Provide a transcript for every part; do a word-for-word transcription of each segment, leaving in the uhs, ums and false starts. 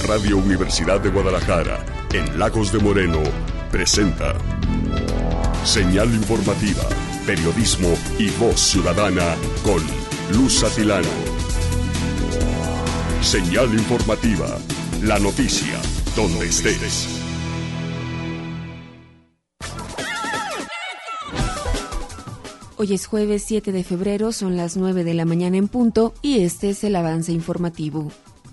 Radio Universidad de Guadalajara, en Lagos de Moreno, presenta Señal Informativa, periodismo y voz ciudadana con Luz Atilano. Señal Informativa, la noticia donde estés. Hoy es jueves siete de febrero, son las nueve de la mañana en punto y este es el avance informativo.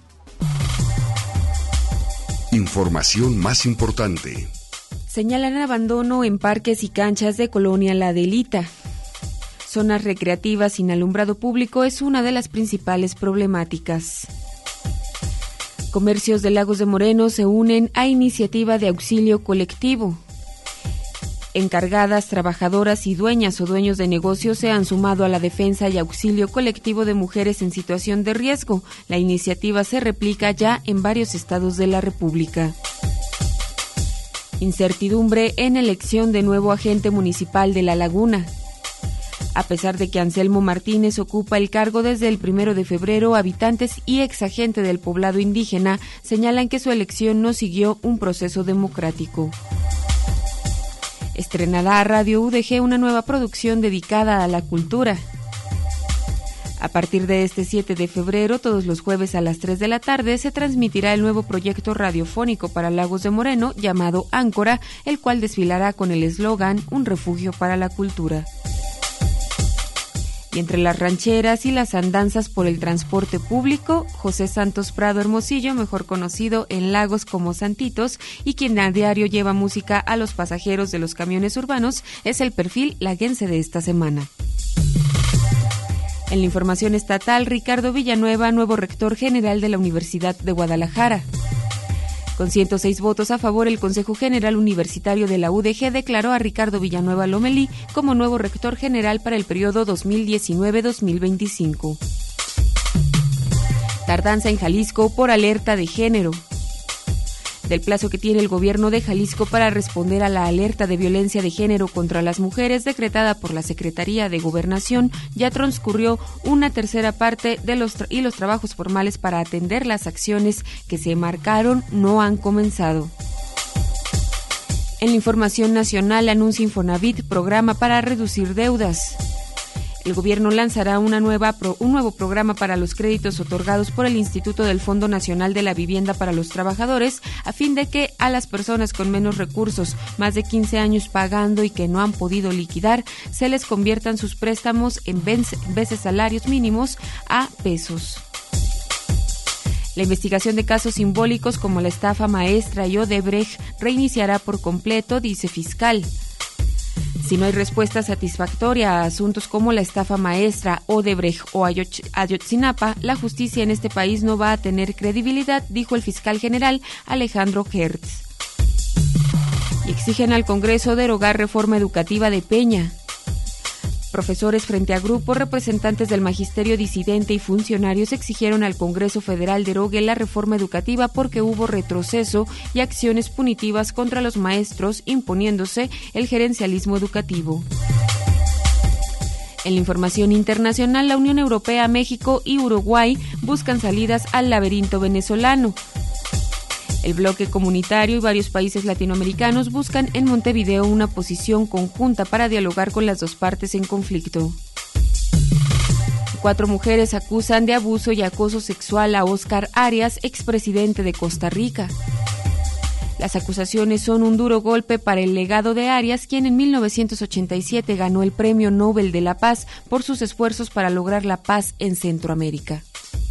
Información más importante. Señalan abandono en parques y canchas de Colonia La Adelita. Zonas recreativas sin alumbrado público es una de las principales problemáticas. Comercios de Lagos de Moreno se unen a iniciativa de auxilio colectivo. Encargadas, trabajadoras y dueñas o dueños de negocios se han sumado a la defensa y auxilio colectivo de mujeres en situación de riesgo. La iniciativa se replica ya en varios estados de la República. Incertidumbre en elección de nuevo agente municipal de La Laguna. A pesar de que Anselmo Martínez ocupa el cargo desde el primero de febrero, habitantes y exagente del poblado indígena señalan que su elección no siguió un proceso democrático. Estrenará Radio U D G una nueva producción dedicada a la cultura. A partir de este siete de febrero, todos los jueves a las tres de la tarde, se transmitirá el nuevo proyecto radiofónico para Lagos de Moreno llamado Áncora, el cual desfilará con el eslogan Un refugio para la cultura. Y entre las rancheras y las andanzas por el transporte público, José Santos Prado Hermosillo, mejor conocido en Lagos como Santitos, y quien a diario lleva música a los pasajeros de los camiones urbanos, es el perfil laguense de esta semana. En la información estatal, Ricardo Villanueva, nuevo rector general de la Universidad de Guadalajara. Con ciento seis votos a favor, el Consejo General Universitario de la U D G declaró a Ricardo Villanueva Lomelí como nuevo rector general para el periodo dos mil diecinueve a dos mil veinticinco. Tardanza en Jalisco por alerta de género. Del plazo que tiene el gobierno de Jalisco para responder a la alerta de violencia de género contra las mujeres decretada por la Secretaría de Gobernación, ya transcurrió una tercera parte de los tra- y los trabajos formales para atender las acciones que se marcaron no han comenzado. En la información nacional, anuncia Infonavit programa para reducir deudas. El gobierno lanzará una nueva pro, un nuevo programa para los créditos otorgados por el Instituto del Fondo Nacional de la Vivienda para los Trabajadores, a fin de que a las personas con menos recursos, más de quince años pagando y que no han podido liquidar, se les conviertan sus préstamos en veces salarios mínimos a pesos. La investigación de casos simbólicos como la estafa maestra y Odebrecht reiniciará por completo, dice fiscal. Si no hay respuesta satisfactoria a asuntos como la estafa maestra, Odebrecht o Ayotzinapa, la justicia en este país no va a tener credibilidad, dijo el fiscal general Alejandro Hertz. Y exigen al Congreso derogar reforma educativa de Peña. Profesores frente a grupos, representantes del magisterio disidente y funcionarios exigieron al Congreso Federal derogue la reforma educativa porque hubo retroceso y acciones punitivas contra los maestros, imponiéndose el gerencialismo educativo. En la información internacional, la Unión Europea, México y Uruguay buscan salidas al laberinto venezolano. El bloque comunitario y varios países latinoamericanos buscan en Montevideo una posición conjunta para dialogar con las dos partes en conflicto. Cuatro mujeres acusan de abuso y acoso sexual a Óscar Arias, expresidente de Costa Rica. Las acusaciones son un duro golpe para el legado de Arias, quien en mil novecientos ochenta y siete ganó el Premio Nobel de la Paz por sus esfuerzos para lograr la paz en Centroamérica.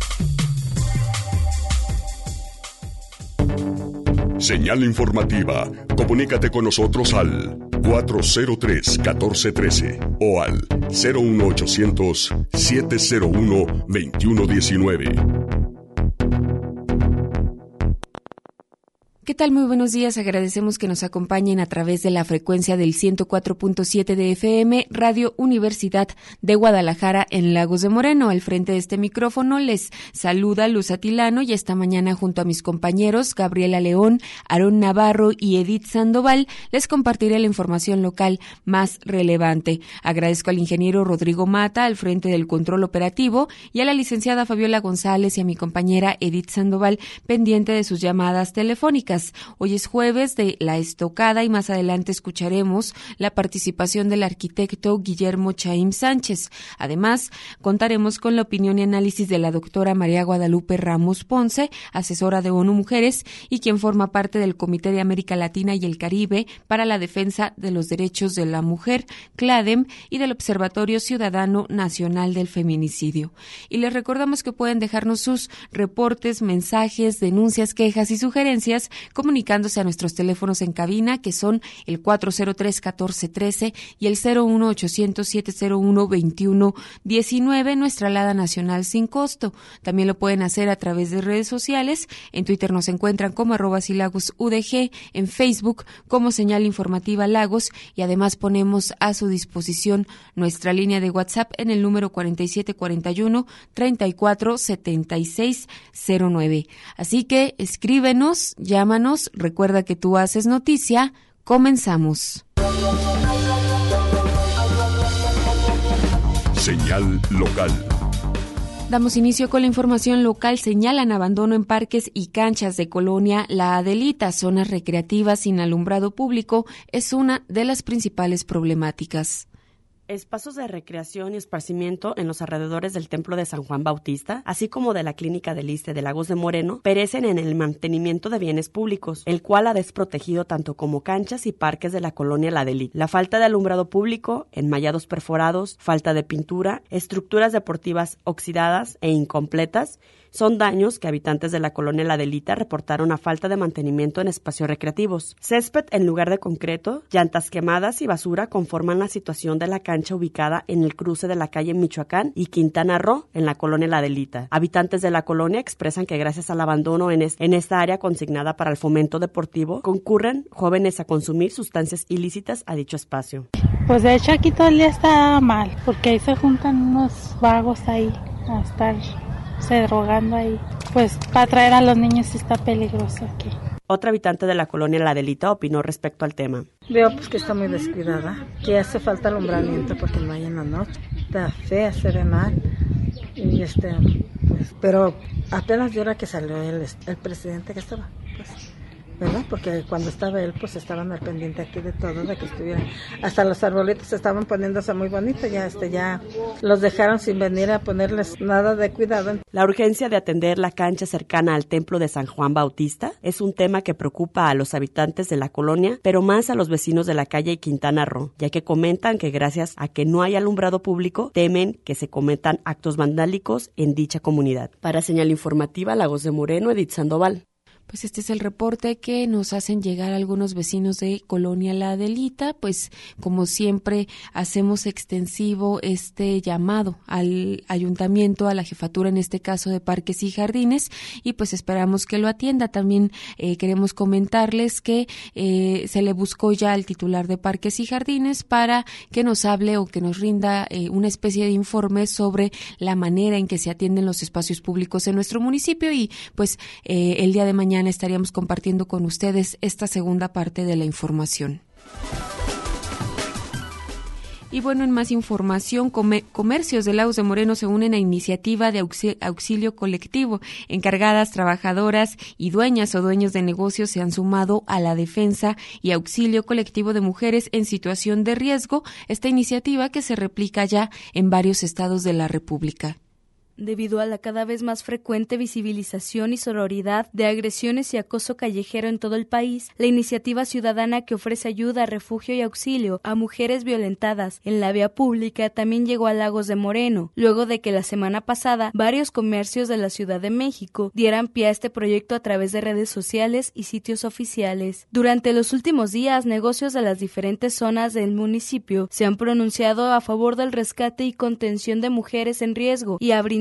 Señal informativa. Comunícate con nosotros al cuatro cero tres, uno cuatro uno tres o al cero uno ochocientos, siete cero uno, veintiuno diecinueve. ¿Qué tal? Muy buenos días. Agradecemos que nos acompañen a través de la frecuencia del ciento cuatro punto siete de F M, Radio Universidad de Guadalajara en Lagos de Moreno. Al frente de este micrófono les saluda Luz Atilano y esta mañana junto a mis compañeros Gabriela León, Aarón Navarro y Edith Sandoval les compartiré la información local más relevante. Agradezco al ingeniero Rodrigo Mata al frente del control operativo y a la licenciada Fabiola González y a mi compañera Edith Sandoval pendiente de sus llamadas telefónicas. Hoy es jueves de La Estocada y más adelante escucharemos la participación del arquitecto Guillermo Chaim Sánchez. Además, contaremos con la opinión y análisis de la doctora María Guadalupe Ramos Ponce, asesora de ONU Mujeres y quien forma parte del Comité de América Latina y el Caribe para la Defensa de los Derechos de la Mujer, CLADEM, y del Observatorio Ciudadano Nacional del Feminicidio. Y les recordamos que pueden dejarnos sus reportes, mensajes, denuncias, quejas y sugerencias comunicándose a nuestros teléfonos en cabina, que son el cuatro cero tres, catorce trece y el cero uno ochocientos, setecientos uno, veintiuno diecinueve, nuestra alada nacional sin costo. También lo pueden hacer a través de redes sociales. En Twitter nos encuentran como arroba silagos U D G, en Facebook como Señal Informativa Lagos, y además ponemos a su disposición nuestra línea de WhatsApp en el número cuarenta y siete cuarenta y uno, treinta y cuatro setenta y seis cero nueve. Así que escríbenos, llámanos. Recuerda que tú haces noticia. Comenzamos. Señal local. Damos inicio con la información local. Señalan abandono en parques y canchas de Colonia La Adelita. Zonas recreativas sin alumbrado público es una de las principales problemáticas. Espacios de recreación y esparcimiento en los alrededores del Templo de San Juan Bautista, así como de la Clínica del Iste de Lagos de Moreno, perecen en el mantenimiento de bienes públicos, el cual ha desprotegido tanto como canchas y parques de la colonia La Adelita. La falta de alumbrado público, enmallados perforados, falta de pintura, estructuras deportivas oxidadas e incompletas, son daños que habitantes de la colonia La Adelita reportaron a falta de mantenimiento en espacios recreativos. Césped en lugar de concreto, llantas quemadas y basura conforman la situación de la cancha ubicada en el cruce de la calle Michoacán y Quintana Roo en la colonia La Adelita. Habitantes de la colonia expresan que gracias al abandono en, es, en esta área consignada para el fomento deportivo, concurren jóvenes a consumir sustancias ilícitas a dicho espacio. Pues de hecho aquí todo el día está mal, porque ahí se juntan unos vagos ahí a estar se drogando ahí. Pues para traer a los niños está peligroso aquí. Otra habitante de la colonia La Adelita opinó respecto al tema. Veo pues que está muy descuidada, que hace falta alumbramiento porque no hay en la noche. Está fea, se ve mal. Y este, pues, pero apenas de hora que salió el, el presidente que estaba, pues, ¿verdad? Porque cuando estaba él, pues estaban al pendiente aquí de todo, de que estuvieran. Hasta los arbolitos estaban poniéndose muy bonitos, ya este ya los dejaron sin venir a ponerles nada de cuidado. La urgencia de atender la cancha cercana al templo de San Juan Bautista es un tema que preocupa a los habitantes de la colonia, pero más a los vecinos de la calle Quintana Roo, ya que comentan que gracias a que no hay alumbrado público, temen que se cometan actos vandálicos en dicha comunidad. Para Señal Informativa, Lagos de Moreno, Edith Sandoval. Pues este es el reporte que nos hacen llegar algunos vecinos de Colonia La Adelita. Pues como siempre hacemos extensivo este llamado al ayuntamiento, a la jefatura en este caso de Parques y Jardines, y pues esperamos que lo atienda. También eh, queremos comentarles que eh, se le buscó ya al titular de Parques y Jardines para que nos hable o que nos rinda eh, una especie de informe sobre la manera en que se atienden los espacios públicos en nuestro municipio, y pues eh, el día de mañana estaríamos compartiendo con ustedes esta segunda parte de la información. Y bueno, en más información, come, comercios de Lagos de Moreno se unen a iniciativa de auxilio, auxilio colectivo. Encargadas, trabajadoras y dueñas o dueños de negocios se han sumado a la defensa y auxilio colectivo de mujeres en situación de riesgo, esta iniciativa que se replica ya en varios estados de la República. Debido a la cada vez más frecuente visibilización y sororidad de agresiones y acoso callejero en todo el país, la iniciativa ciudadana que ofrece ayuda, refugio y auxilio a mujeres violentadas en la vía pública también llegó a Lagos de Moreno, luego de que la semana pasada varios comercios de la Ciudad de México dieran pie a este proyecto a través de redes sociales y sitios oficiales. Durante los últimos días, negocios de las diferentes zonas del municipio se han pronunciado a favor del rescate y contención de mujeres en riesgo y a brindar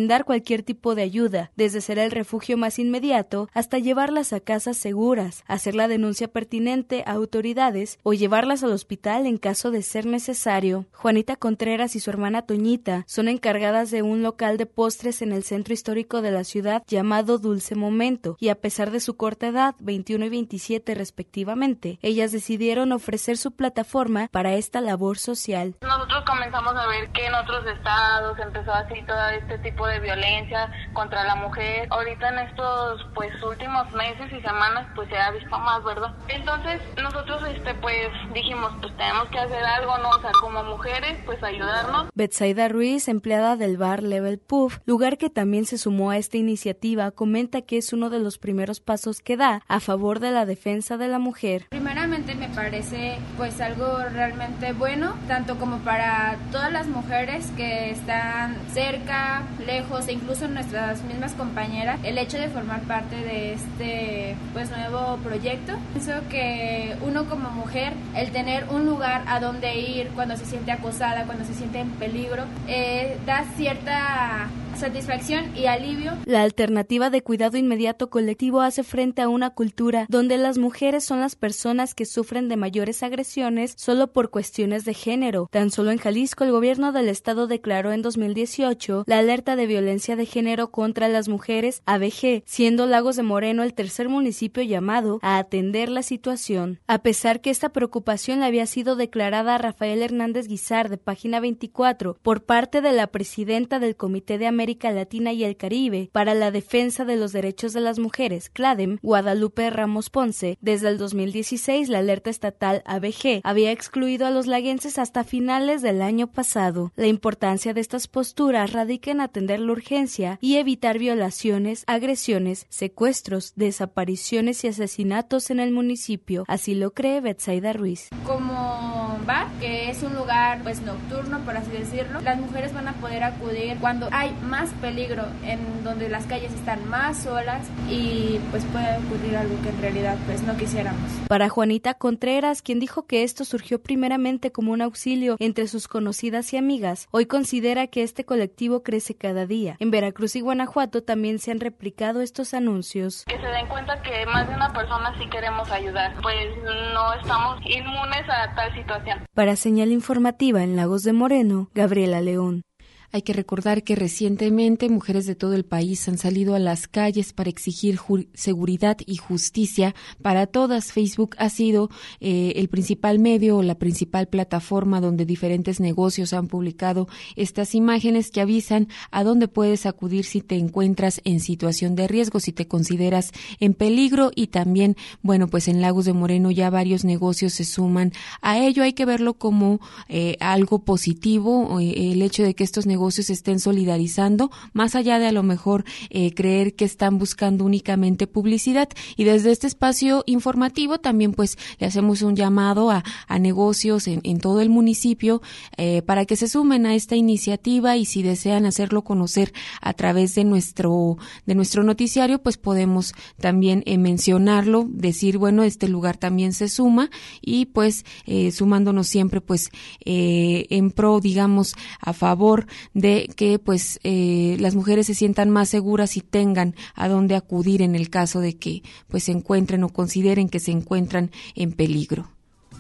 brindar cualquier tipo de ayuda, desde ser el refugio más inmediato hasta llevarlas a casas seguras, hacer la denuncia pertinente a autoridades o llevarlas al hospital en caso de ser necesario. Juanita Contreras y su hermana Toñita son encargadas de un local de postres en el centro histórico de la ciudad llamado Dulce Momento, y a pesar de su corta edad, veintiuno y veintisiete respectivamente, ellas decidieron ofrecer su plataforma para esta labor social. Nosotros comenzamos a ver que en otros estados empezó así todo este tipo de violencia contra la mujer. Ahorita en estos pues últimos meses y semanas pues se ha visto más, ¿verdad? Entonces nosotros este pues dijimos pues tenemos que hacer algo, ¿no? O sea, como mujeres pues ayudarnos. Betsaida Ruiz, empleada del bar Level Pub, lugar que también se sumó a esta iniciativa, comenta que es uno de los primeros pasos que da a favor de la defensa de la mujer. Primeramente me parece pues algo realmente bueno, tanto como para todas las mujeres que están cerca, lejos e incluso nuestras mismas compañeras, el hecho de formar parte de este pues nuevo proyecto. Pienso que uno como mujer, el tener un lugar a donde ir cuando se siente acosada, cuando se siente en peligro, eh, da cierta satisfacción y alivio. La alternativa de cuidado inmediato colectivo hace frente a una cultura donde las mujeres son las personas que sufren de mayores agresiones solo por cuestiones de género. Tan solo en Jalisco, el gobierno del estado declaró en dos mil dieciocho la alerta de violencia de género contra las mujeres A B G, siendo Lagos de Moreno el tercer municipio llamado a atender la situación. A pesar que esta preocupación le había sido declarada a Rafael Hernández Guizar de Página veinticuatro por parte de la presidenta del Comité de América Latina y el Caribe para la Defensa de los Derechos de las Mujeres, CLADEM, Guadalupe Ramos Ponce, desde el dos mil dieciséis la alerta estatal A B G había excluido a los laguenses hasta finales del año pasado. La importancia de estas posturas radica en atender la urgencia y evitar violaciones, agresiones, secuestros, desapariciones y asesinatos en el municipio. Así lo cree Betsaida Ruiz. Como bar, que es un lugar pues nocturno, por así decirlo, las mujeres van a poder acudir cuando hay más más peligro, en donde las calles están más solas y pues puede ocurrir algo que en realidad pues no quisiéramos. Para Juanita Contreras, quien dijo que esto surgió primeramente como un auxilio entre sus conocidas y amigas, hoy considera que este colectivo crece cada día. En Veracruz y Guanajuato también se han replicado estos anuncios. Que se den cuenta que más de una persona sí queremos ayudar, pues no estamos inmunes a tal situación. Para Señal Informativa en Lagos de Moreno, Gabriela León. Hay que recordar que recientemente mujeres de todo el país han salido a las calles para exigir ju- seguridad y justicia para todas. Facebook ha sido eh, el principal medio o la principal plataforma donde diferentes negocios han publicado estas imágenes que avisan a dónde puedes acudir si te encuentras en situación de riesgo, si te consideras en peligro. Y también, bueno, pues en Lagos de Moreno ya varios negocios se suman a ello. Hay que verlo como eh, algo positivo, eh, el hecho de que estos negocios negocios estén solidarizando, más allá de a lo mejor eh, creer que están buscando únicamente publicidad. Y desde este espacio informativo también pues le hacemos un llamado a, a negocios en, en todo el municipio eh, para que se sumen a esta iniciativa, y si desean hacerlo conocer a través de nuestro de nuestro noticiario, pues podemos también eh, mencionarlo, decir, bueno, este lugar también se suma, y pues eh, sumándonos siempre pues eh, en pro, digamos, a favor de que pues eh, las mujeres se sientan más seguras y tengan a dónde acudir en el caso de que pues se encuentren o consideren que se encuentran en peligro.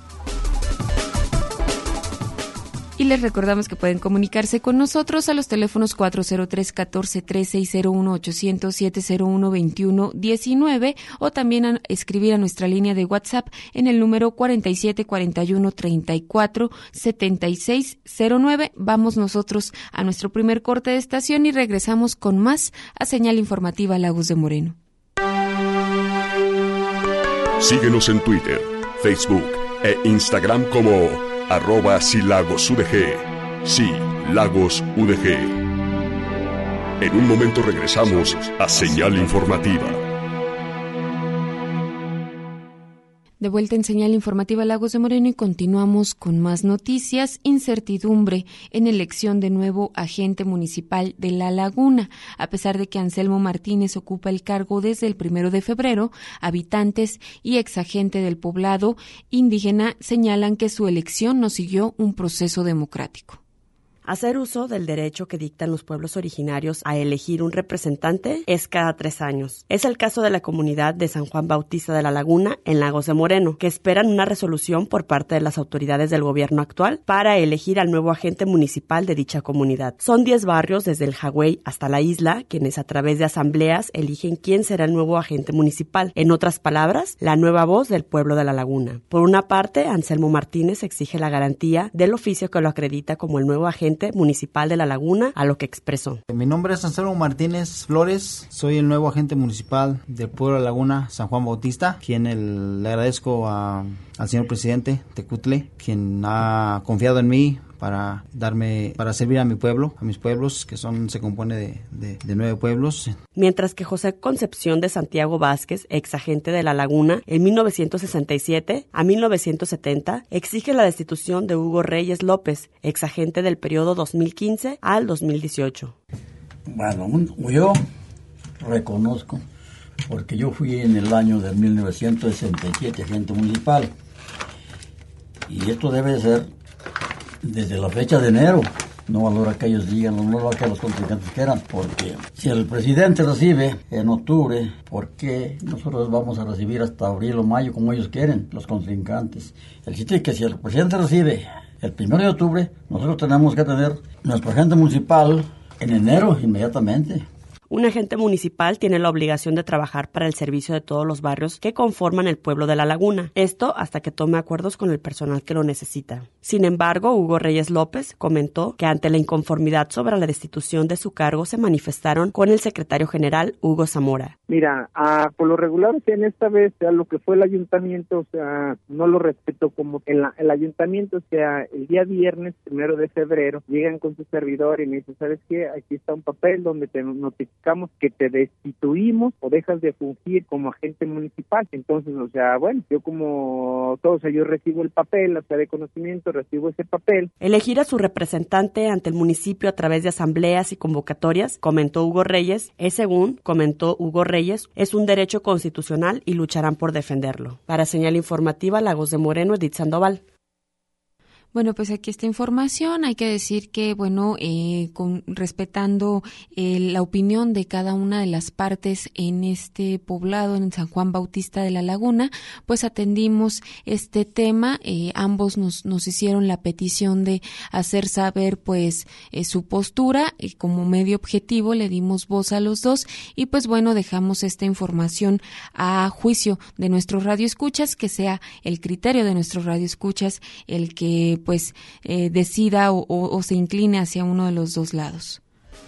Y les recordamos que pueden comunicarse con nosotros a los teléfonos cuatro cero tres, catorce trece y cero uno ochocientos, siete cero uno, veintiuno diecinueve, o también a escribir a nuestra línea de WhatsApp en el número cuarenta y siete, cuarenta y uno, treinta y cuatro, setenta y seis cero nueve. Vamos nosotros a nuestro primer corte de estación y regresamos con más a Señal Informativa Lagos de Moreno. Síguenos en Twitter, Facebook e Instagram como arroba silagosudg. Sí, Lagos U D G. En un momento regresamos a Señal Informativa. De vuelta en Señal Informativa Lagos de Moreno y continuamos con más noticias. Incertidumbre en elección de nuevo agente municipal de La Laguna. A pesar de que Anselmo Martínez ocupa el cargo desde el primero de febrero, habitantes y exagente del poblado indígena señalan que su elección no siguió un proceso democrático. Hacer uso del derecho que dictan los pueblos originarios a elegir un representante es cada tres años. Es el caso de la comunidad de San Juan Bautista de la Laguna, en Lagos de Moreno, que esperan una resolución por parte de las autoridades del gobierno actual para elegir al nuevo agente municipal de dicha comunidad. Son diez barrios desde el Jagüey hasta la isla, quienes a través de asambleas eligen quién será el nuevo agente municipal. En otras palabras, la nueva voz del pueblo de la Laguna. Por una parte, Anselmo Martínez exige la garantía del oficio que lo acredita como el nuevo agente municipal de La Laguna, a lo que expresó. Mi nombre es Anselmo Martínez Flores, soy el nuevo agente municipal del pueblo de La Laguna, San Juan Bautista, quien el, le agradezco a, al señor presidente Tecutle, quien ha confiado en mí para darme, para servir a mi pueblo, a mis pueblos, que son, se compone de, de, de nueve pueblos. Mientras que José Concepción de Santiago Vázquez, ex agente de La Laguna, en mil novecientos sesenta y siete a mil novecientos setenta, exige la destitución de Hugo Reyes López, ex agente del periodo dos mil quince al dos mil dieciocho. Bueno, yo reconozco, porque yo fui en el año de mil novecientos sesenta y siete agente municipal, y esto debe ser desde la fecha de enero, no valora que ellos digan, no valora que los contrincantes quieran, porque si el presidente recibe en octubre, ¿por qué nosotros vamos a recibir hasta abril o mayo como ellos quieren, los contrincantes? El sitio es que si el presidente recibe el primero de octubre, nosotros tenemos que tener nuestro agente municipal en enero inmediatamente. Un agente municipal tiene la obligación de trabajar para el servicio de todos los barrios que conforman el pueblo de La Laguna, esto hasta que tome acuerdos con el personal que lo necesita. Sin embargo, Hugo Reyes López comentó que ante la inconformidad sobre la destitución de su cargo se manifestaron con el secretario general Hugo Zamora. Mira, ah, por lo regular, o sea, en esta vez, o sea, lo que fue el ayuntamiento, o sea, no lo respeto como en la, el ayuntamiento, o sea, el día viernes, primero de febrero, llegan con su servidor y me dicen, ¿sabes qué? Aquí está un papel donde te notificamos que te destituimos o dejas de fungir como agente municipal. Entonces, o sea, bueno, yo como todo, o sea, yo recibo el papel, o sea, de conocimiento, recibo ese papel. Elegir a su representante ante el municipio a través de asambleas y convocatorias, comentó Hugo Reyes, es según comentó Hugo Reyes, es un derecho constitucional y lucharán por defenderlo. Para Señal Informativa, Lagos de Moreno, Edith Sandoval. Bueno, pues aquí está información. Hay que decir que, bueno, eh, con, respetando eh, la opinión de cada una de las partes en este poblado, en San Juan Bautista de la Laguna, pues atendimos este tema. Eh, ambos nos, nos hicieron la petición de hacer saber, pues, eh, su postura. Y como medio objetivo le dimos voz a los dos. Y, pues, bueno, dejamos esta información a juicio de nuestros radioescuchas, que sea el criterio de nuestros radioescuchas el que pues eh, decida o, o, o se incline hacia uno de los dos lados.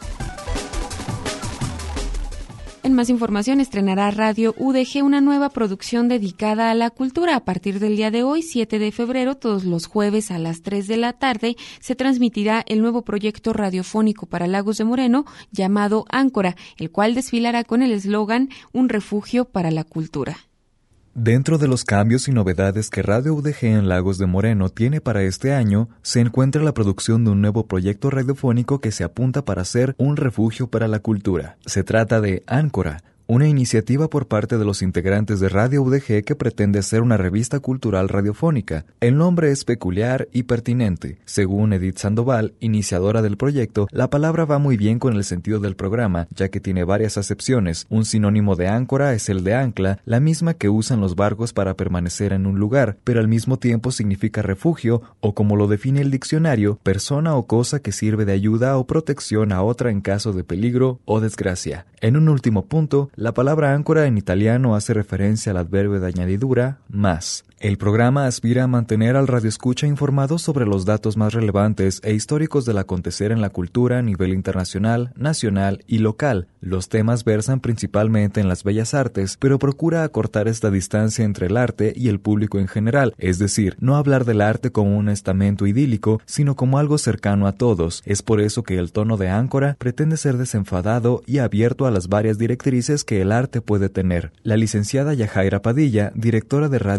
En más información, estrenará Radio U D G una nueva producción dedicada a la cultura. A partir del día de hoy, siete de febrero, todos los jueves a las tres de la tarde, se transmitirá el nuevo proyecto radiofónico para Lagos de Moreno llamado Áncora, el cual desfilará con el eslogan Un refugio para la cultura. Dentro de los cambios y novedades que Radio U D G en Lagos de Moreno tiene para este año, se encuentra la producción de un nuevo proyecto radiofónico que se apunta para ser un refugio para la cultura. Se trata de Áncora, una iniciativa por parte de los integrantes de Radio U D G que pretende ser una revista cultural radiofónica. El nombre es peculiar y pertinente. Según Edith Sandoval, iniciadora del proyecto, la palabra va muy bien con el sentido del programa, ya que tiene varias acepciones. Un sinónimo de áncora es el de ancla, la misma que usan los barcos para permanecer en un lugar, pero al mismo tiempo significa refugio, o como lo define el diccionario, persona o cosa que sirve de ayuda o protección a otra en caso de peligro o desgracia. En un último punto, la palabra áncora en italiano hace referencia al adverbio de añadidura, más. El programa aspira a mantener al radioescucha informado sobre los datos más relevantes e históricos del acontecer en la cultura a nivel internacional, nacional y local. Los temas versan principalmente en las bellas artes, pero procura acortar esta distancia entre el arte y el público en general, es decir, no hablar del arte como un estamento idílico, sino como algo cercano a todos. Es por eso que el tono de áncora pretende ser desenfadado y abierto a las varias directrices que el arte puede tener. La licenciada Yajaira Padilla, directora de Radio Universidad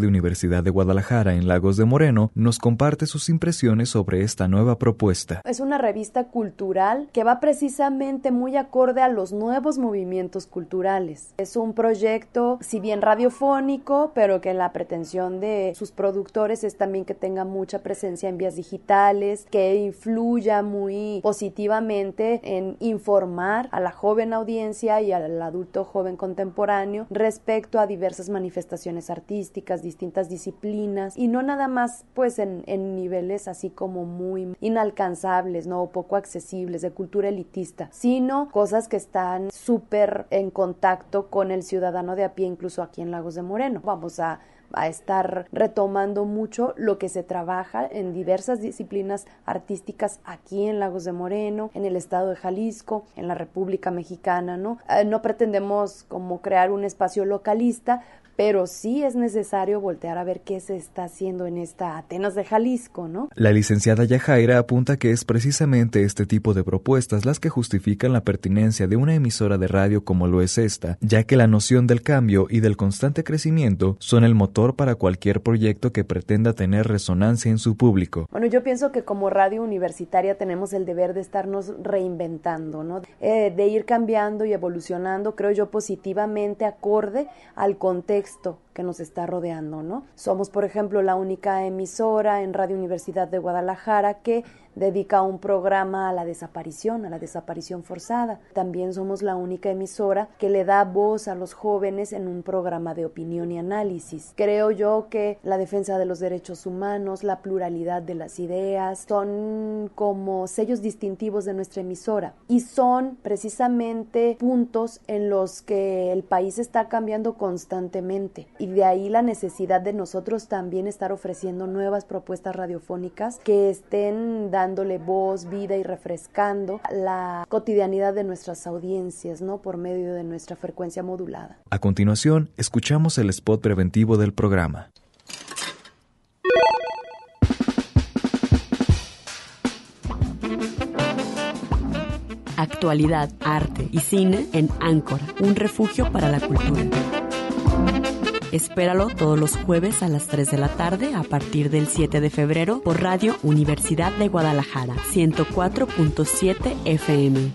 Universidad de Guadalajara en Lagos de Moreno, nos comparte sus impresiones sobre esta nueva propuesta. Es una revista cultural que va precisamente muy acorde a los nuevos movimientos culturales. Es un proyecto, si bien radiofónico, pero que la pretensión de sus productores es también que tenga mucha presencia en vías digitales, que influya muy positivamente en informar a la joven audiencia y al adulto joven contemporáneo respecto a diversas manifestaciones artísticas, distintas disciplinas, y no nada más pues en, en niveles así como muy inalcanzables, ¿no? O poco accesibles, de cultura elitista, sino cosas que están súper en contacto con el ciudadano de a pie, incluso aquí en Lagos de Moreno. Vamos a a estar retomando mucho lo que se trabaja en diversas disciplinas artísticas aquí en Lagos de Moreno, en el estado de Jalisco, en la República Mexicana, ¿no? Eh, no pretendemos como crear un espacio localista, pero sí es necesario voltear a ver qué se está haciendo en esta Atenas de Jalisco, ¿no? La licenciada Yajaira apunta que es precisamente este tipo de propuestas las que justifican la pertinencia de una emisora de radio como lo es esta, ya que la noción del cambio y del constante crecimiento son el motor para cualquier proyecto que pretenda tener resonancia en su público. Bueno, yo pienso que como radio universitaria tenemos el deber de estarnos reinventando, ¿no? Eh, de ir cambiando y evolucionando, creo yo, positivamente acorde al contexto que nos está rodeando, ¿no? Somos, por ejemplo, la única emisora en Radio Universidad de Guadalajara que dedica un programa a la desaparición, a la desaparición forzada. También somos la única emisora que le da voz a los jóvenes en un programa de opinión y análisis. Creo yo que la defensa de los derechos humanos, la pluralidad de las ideas, son como sellos distintivos de nuestra emisora y son precisamente puntos en los que el país está cambiando constantemente, y de ahí la necesidad de nosotros también estar ofreciendo nuevas propuestas radiofónicas que estén dándole voz, vida y refrescando la cotidianidad de nuestras audiencias, ¿no? Por medio de nuestra frecuencia modulada. A continuación, escuchamos el spot preventivo del programa. Actualidad, arte y cine en Áncora, un refugio para la cultura. Espéralo todos los jueves a las tres de la tarde a partir del siete de febrero por Radio Universidad de Guadalajara, ciento cuatro punto siete F M.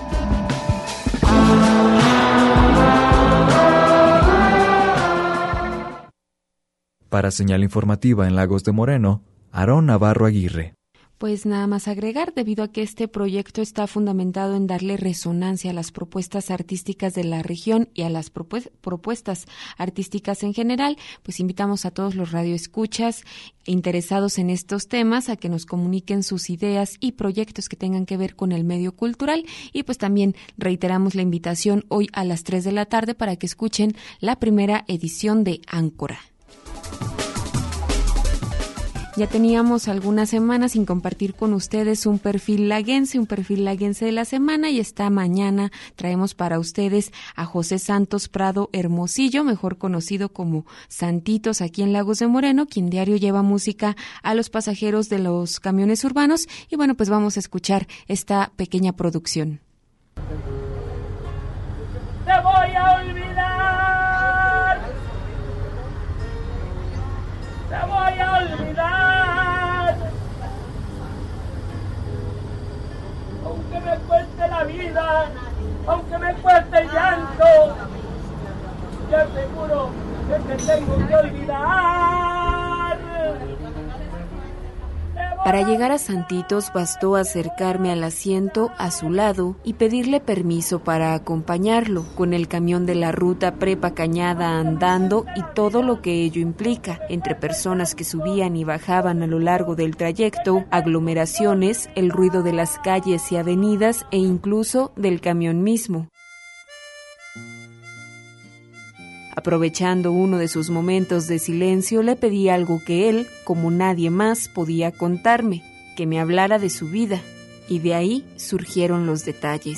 Para Señal Informativa en Lagos de Moreno, Aarón Navarro Aguirre. Pues nada más agregar, debido a que este proyecto está fundamentado en darle resonancia a las propuestas artísticas de la región y a las propu- propuestas artísticas en general, pues invitamos a todos los radioescuchas interesados en estos temas a que nos comuniquen sus ideas y proyectos que tengan que ver con el medio cultural, y pues también reiteramos la invitación hoy a las tres de la tarde para que escuchen la primera edición de Áncora. Ya teníamos algunas semanas sin compartir con ustedes un perfil laguense, un perfil laguense de la semana, y esta mañana traemos para ustedes a José Santos Prado Hermosillo, mejor conocido como Santitos aquí en Lagos de Moreno, quien diario lleva música a los pasajeros de los camiones urbanos. Y bueno, pues vamos a escuchar esta pequeña producción. Te voy a olvidar, te voy a olvidar, aunque me cueste la vida, aunque me cueste el llanto, yo seguro que te tengo que olvidar. Para llegar a Santitos bastó acercarme al asiento a su lado y pedirle permiso para acompañarlo, con el camión de la ruta Prepa Cañada andando y todo lo que ello implica, entre personas que subían y bajaban a lo largo del trayecto, aglomeraciones, el ruido de las calles y avenidas e incluso del camión mismo. Aprovechando uno de sus momentos de silencio, le pedí algo que él, como nadie más, podía contarme, que me hablara de su vida, y de ahí surgieron los detalles.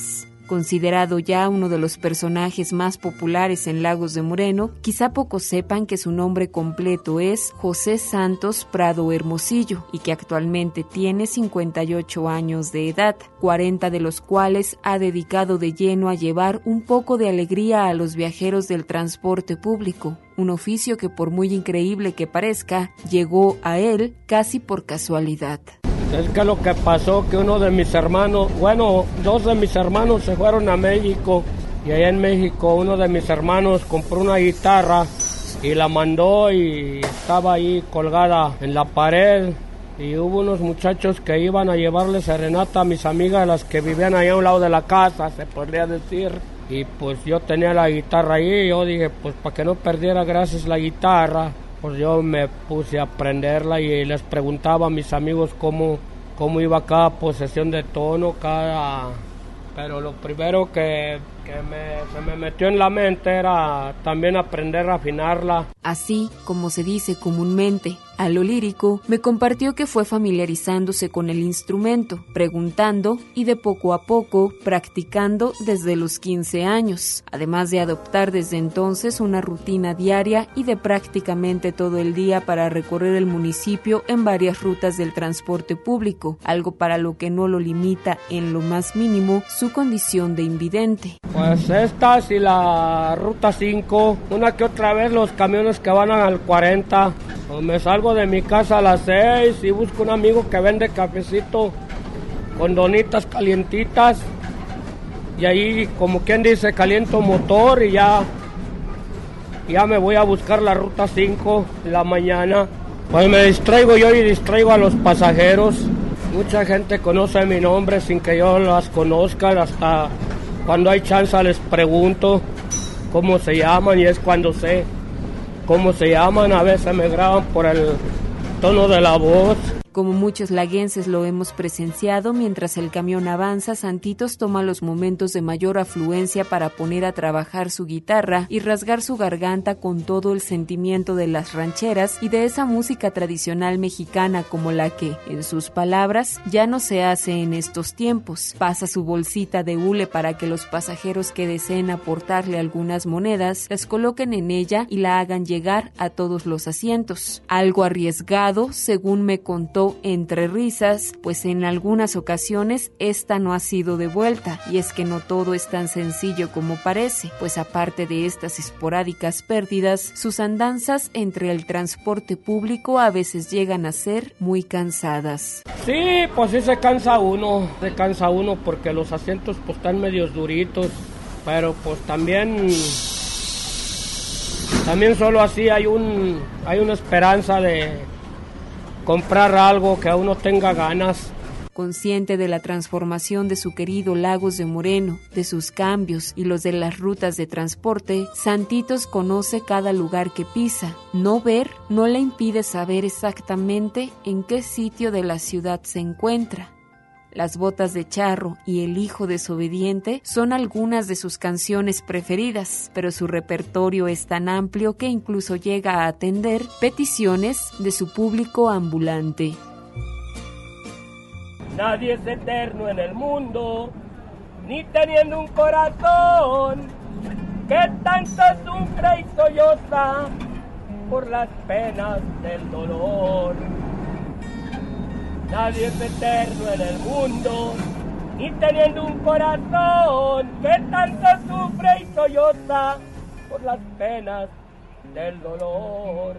Considerado ya uno de los personajes más populares en Lagos de Moreno, quizá pocos sepan que su nombre completo es José Santos Prado Hermosillo y que actualmente tiene cincuenta y ocho años de edad, cuarenta de los cuales ha dedicado de lleno a llevar un poco de alegría a los viajeros del transporte público, un oficio que, por muy increíble que parezca, llegó a él casi por casualidad. Es que lo que pasó que uno de mis hermanos, bueno, dos de mis hermanos se fueron a México y allá en México uno de mis hermanos compró una guitarra y la mandó y estaba ahí colgada en la pared y hubo unos muchachos que iban a llevarle serenata a mis amigas, las que vivían allá a un lado de la casa, se podría decir. Y pues yo tenía la guitarra ahí y yo dije, pues para que no perdiera gracias la guitarra, pues yo me puse a aprenderla y les preguntaba a mis amigos cómo, cómo iba cada posesión de tono, cada... Pero lo primero que, que me, se me metió en la mente era también aprender a afinarla. Así, como se dice comúnmente, a lo lírico, me compartió que fue familiarizándose con el instrumento, preguntando y de poco a poco practicando desde los quince años, además de adoptar desde entonces una rutina diaria y de prácticamente todo el día para recorrer el municipio en varias rutas del transporte público, algo para lo que no lo limita en lo más mínimo su condición de invidente. Pues estas y la ruta cinco, una que otra vez los camiones que van al cuarenta, pues me salgo de mi casa a las seis y busco un amigo que vende cafecito con donitas calientitas y ahí, como quien dice, caliento motor y ya, ya me voy a buscar la ruta cinco en la mañana. Pues me distraigo yo y distraigo a los pasajeros. Mucha gente conoce mi nombre sin que yo las conozca, hasta cuando hay chance les pregunto cómo se llaman y es cuando sé cómo se llaman. A veces me graban por el tono de la voz. Como muchos laguenses lo hemos presenciado, mientras el camión avanza, Santitos toma los momentos de mayor afluencia para poner a trabajar su guitarra y rasgar su garganta con todo el sentimiento de las rancheras y de esa música tradicional mexicana como la que, en sus palabras, ya no se hace en estos tiempos. Pasa su bolsita de hule para que los pasajeros que deseen aportarle algunas monedas las coloquen en ella y la hagan llegar a todos los asientos. Algo arriesgado, según me contó entre risas, pues en algunas ocasiones esta no ha sido devuelta, y es que no todo es tan sencillo como parece, pues aparte de estas esporádicas pérdidas, sus andanzas entre el transporte público a veces llegan a ser muy cansadas. Sí, pues sí se cansa uno, se cansa uno porque los asientos pues están medios duritos, pero pues también también solo así hay un hay una esperanza de comprar algo que a uno tenga ganas. Consciente de la transformación de su querido Lagos de Moreno, de sus cambios y los de las rutas de transporte, Santitos conoce cada lugar que pisa. No ver no le impide saber exactamente en qué sitio de la ciudad se encuentra. Las botas de charro y El hijo desobediente son algunas de sus canciones preferidas, pero su repertorio es tan amplio que incluso llega a atender peticiones de su público ambulante. Nadie es eterno en el mundo, ni teniendo un corazón que tanto sufre y solloza por las penas del dolor. Nadie es eterno en el mundo, ni teniendo un corazón que tanto sufre y solloza por las penas del dolor.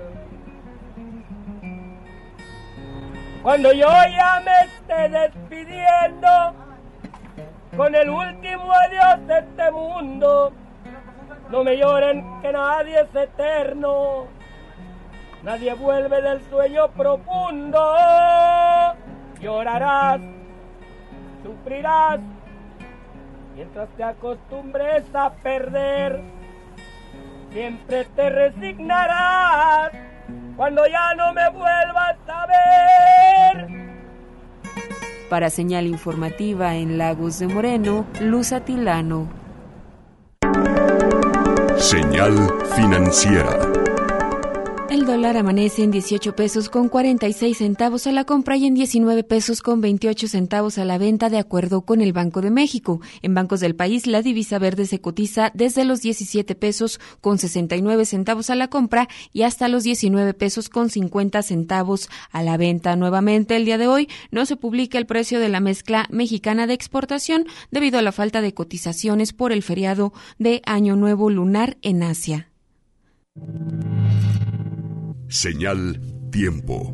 Cuando yo ya me esté despidiendo con el último adiós de este mundo, no me lloren que nadie es eterno. Nadie vuelve del sueño profundo. Llorarás, sufrirás, mientras te acostumbres a perder. Siempre te resignarás cuando ya no me vuelvas a ver. Para Señal Informativa en Lagos de Moreno, Luz Atilano. Señal financiera. El El dólar amanece en dieciocho pesos con cuarenta y seis centavos a la compra y en diecinueve pesos con veintiocho centavos a la venta, de acuerdo con el Banco de México. En bancos del país, la divisa verde se cotiza desde los diecisiete pesos con sesenta y nueve centavos a la compra y hasta los diecinueve pesos con cincuenta centavos a la venta. Nuevamente, el día de hoy no se publica el precio de la mezcla mexicana de exportación debido a la falta de cotizaciones por el feriado de Año Nuevo lunar en Asia. Señal Tiempo.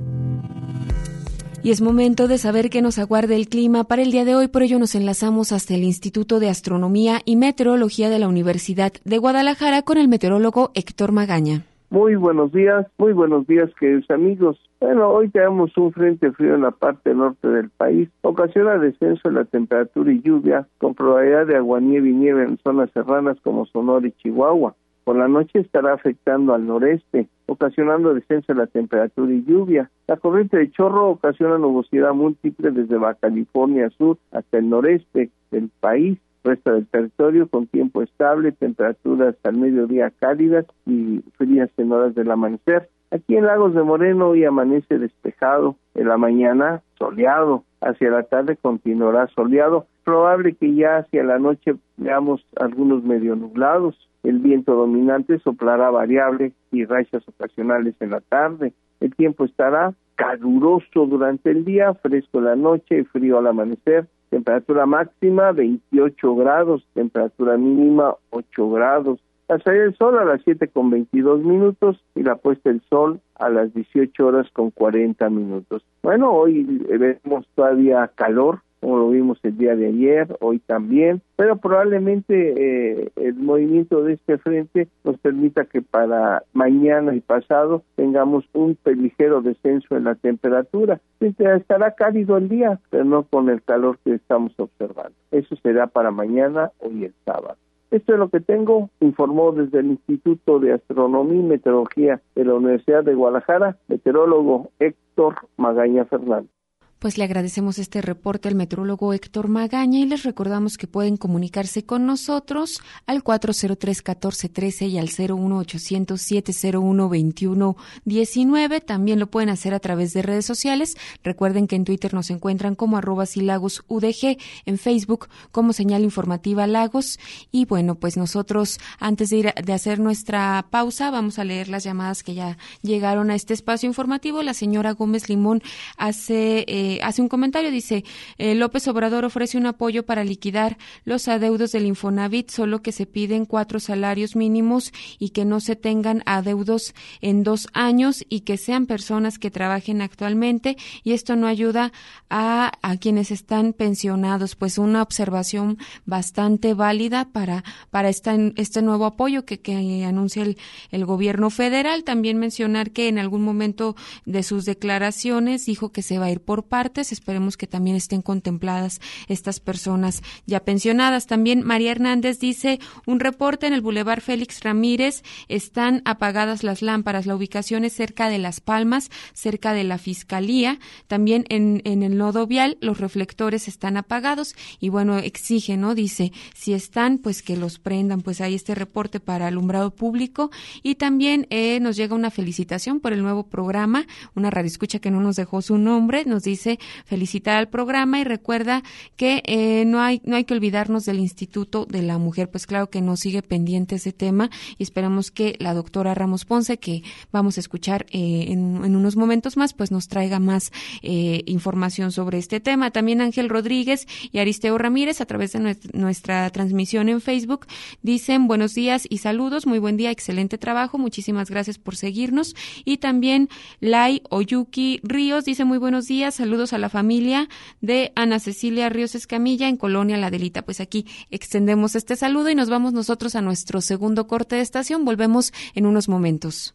Y es momento de saber qué nos aguarda el clima para el día de hoy. Por ello nos enlazamos hasta el Instituto de Astronomía y Meteorología de la Universidad de Guadalajara con el meteorólogo Héctor Magaña. Muy buenos días, muy buenos días, queridos amigos. Bueno, hoy tenemos un frente frío en la parte norte del país. Ocasiona descenso en la temperatura y lluvia, con probabilidad de aguanieve y nieve en zonas serranas como Sonora y Chihuahua. Por la noche estará afectando al noreste, ocasionando descenso en la temperatura y lluvia. La corriente de chorro ocasiona nubosidad múltiple desde Baja California Sur hasta el noreste del país. Resta del territorio con tiempo estable, temperaturas al mediodía cálidas y frías en horas del amanecer. Aquí en Lagos de Moreno hoy amanece despejado, en la mañana soleado, hacia la tarde continuará soleado. Probable que ya hacia la noche veamos algunos medio nublados. El viento dominante soplará variable y rachas ocasionales en la tarde. El tiempo estará caluroso durante el día, fresco en la noche y frío al amanecer. Temperatura máxima veintiocho grados, temperatura mínima ocho grados. La salida del sol a las siete con veintidós minutos y la puesta del sol a las dieciocho horas con cuarenta minutos. Bueno, hoy vemos todavía calor, como lo vimos el día de ayer, hoy también, pero probablemente eh, el movimiento de este frente nos permita que para mañana y pasado tengamos un ligero descenso en la temperatura. Estará cálido el día, pero no con el calor que estamos observando. Eso será para mañana, hoy el sábado. Esto es lo que tengo, informó desde el Instituto de Astronomía y Meteorología de la Universidad de Guadalajara, meteorólogo Héctor Magaña Fernández. Pues le agradecemos este reporte al meteorólogo Héctor Magaña y les recordamos que pueden comunicarse con nosotros al cuatro cero tres, uno cuatro uno tres y al cero uno ochocientos, siete cero uno, veintiuno diecinueve. También lo pueden hacer a través de redes sociales. Recuerden que en Twitter nos encuentran como arroba Silagos U D G, en Facebook como Señal Informativa Lagos. Y bueno, pues nosotros antes de ir a, de hacer nuestra pausa vamos a leer las llamadas que ya llegaron a este espacio informativo. La señora Gómez Limón hace... Eh, hace un comentario, dice, eh, López Obrador ofrece un apoyo para liquidar los adeudos del Infonavit, solo que se piden cuatro salarios mínimos y que no se tengan adeudos en dos años y que sean personas que trabajen actualmente, y esto no ayuda a, a quienes están pensionados. Pues una observación bastante válida para, para esta, este nuevo apoyo que, que anuncia el, el gobierno federal. También mencionar que en algún momento de sus declaraciones dijo que se va a ir por partes. Esperemos que también estén contempladas estas personas ya pensionadas. También María Hernández dice, un reporte en el Boulevard Félix Ramírez, están apagadas las lámparas. La ubicación es cerca de Las Palmas, cerca de la Fiscalía. También en, en el nodo vial los reflectores están apagados y bueno, exige, ¿no? Dice, si están, pues que los prendan. Pues hay este reporte para alumbrado público. Y también eh, nos llega una felicitación por el nuevo programa. Una radioescucha que no nos dejó su nombre, nos dice felicitar al programa y recuerda que eh, no hay no hay que olvidarnos del Instituto de la Mujer. Pues claro que nos sigue pendiente ese tema y esperamos que la doctora Ramos Ponce, que vamos a escuchar eh, en, en unos momentos más, pues nos traiga más eh, información sobre este tema. También Ángel Rodríguez y Aristeo Ramírez a través de nuestra, nuestra transmisión en Facebook dicen buenos días y saludos, muy buen día, excelente trabajo, muchísimas gracias por seguirnos. Y también Lai Oyuki Ríos dice muy buenos días, saludos a la familia de Ana Cecilia Ríos Escamilla en Colonia La Delita. Pues aquí extendemos este saludo y nos vamos nosotros a nuestro segundo corte de estación. Volvemos en unos momentos.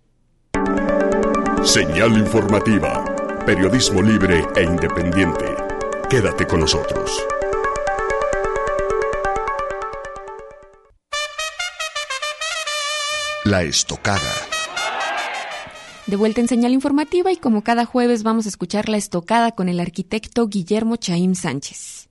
Señal informativa, periodismo libre e independiente. Quédate con nosotros. La estocada. De vuelta en Señal Informativa y como cada jueves vamos a escuchar La Estocada con el arquitecto Guillermo Chaim Sánchez.